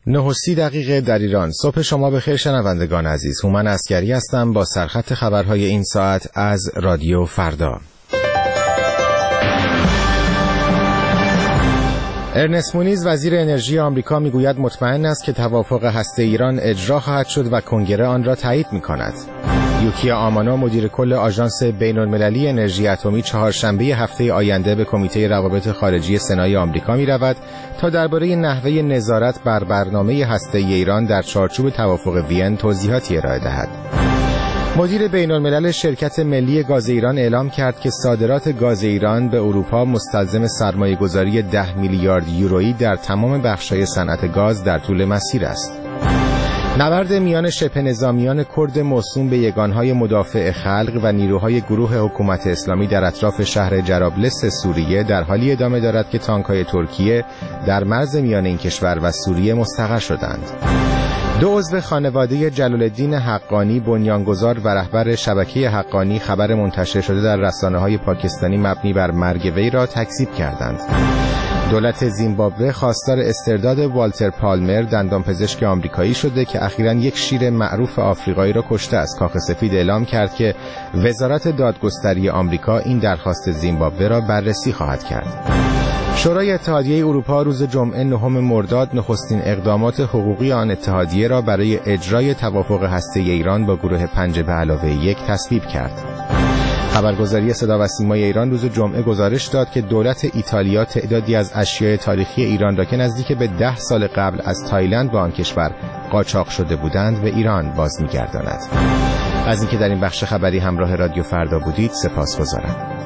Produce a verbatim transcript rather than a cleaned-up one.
نه و سی دقیقه در ایران. صبح شما بخیر شنوندگان عزیز. هومن عسگری هستم با سرخط خبرهای این ساعت از رادیو فردا. ارنست مونیز وزیر انرژی آمریکا میگوید مطمئن است که توافق هسته ایران اجرا خواهد شد و کنگره آن را تایید می‌کند. یوکی آمانا مدیر کل آژانس بین‌المللی انرژی اتمی چهارشنبه هفته آینده به کمیته روابط خارجی سنای آمریکا می‌رود تا درباره نحوه نظارت بر برنامه هسته‌ای ایران در چارچوب توافق وین توضیحاتی ارائه دهد. مدیر بین‌الملل شرکت ملی گاز ایران اعلام کرد که صادرات گاز ایران به اروپا مستلزم سرمایه‌گذاری ده میلیارد یورویی در تمام بخش‌های صنعت گاز در طول مسیر است. نبرد میان شبه نظامیان کرد موسوم به یگانهای مدافع خلق و نیروهای گروه حکومت اسلامی در اطراف شهر جرابلس سوریه در حالی ادامه دارد که تانک‌های ترکیه در مرز میان این کشور و سوریه مستقر شدند. دو عضو خانواده جلال الدین حقانی بنیانگذار و رهبر شبکه حقانی خبر منتشر شده در رسانه‌های پاکستانی مبنی بر مرگ وی را تکذیب کردند. دولت زیمبابوه خواستار استرداد والتر پالمر دندانپزشک آمریکایی شده که اخیراً یک شیر معروف آفریقایی را کشته است. کاخ سفید اعلام کرد که وزارت دادگستری آمریکا این درخواست زیمبابوه را بررسی خواهد کرد. شورای اتحادیه اروپا روز جمعه نهم مرداد نخستین اقدامات حقوقی آن اتحادیه را برای اجرای توافق هسته‌ای ایران با گروه پنج به علاوه یک تصویب کرد. خبرگزاری صدا و سیمای ایران روز جمعه گزارش داد که دولت ایتالیا تعدادی از اشیاء تاریخی ایران را که نزدیک به ده سال قبل از تایلند به آن کشور قاچاق شده بودند به ایران باز می‌گرداند. از اینکه در این بخش خبری همراه رادیو فردا بودید سپاسگزارم.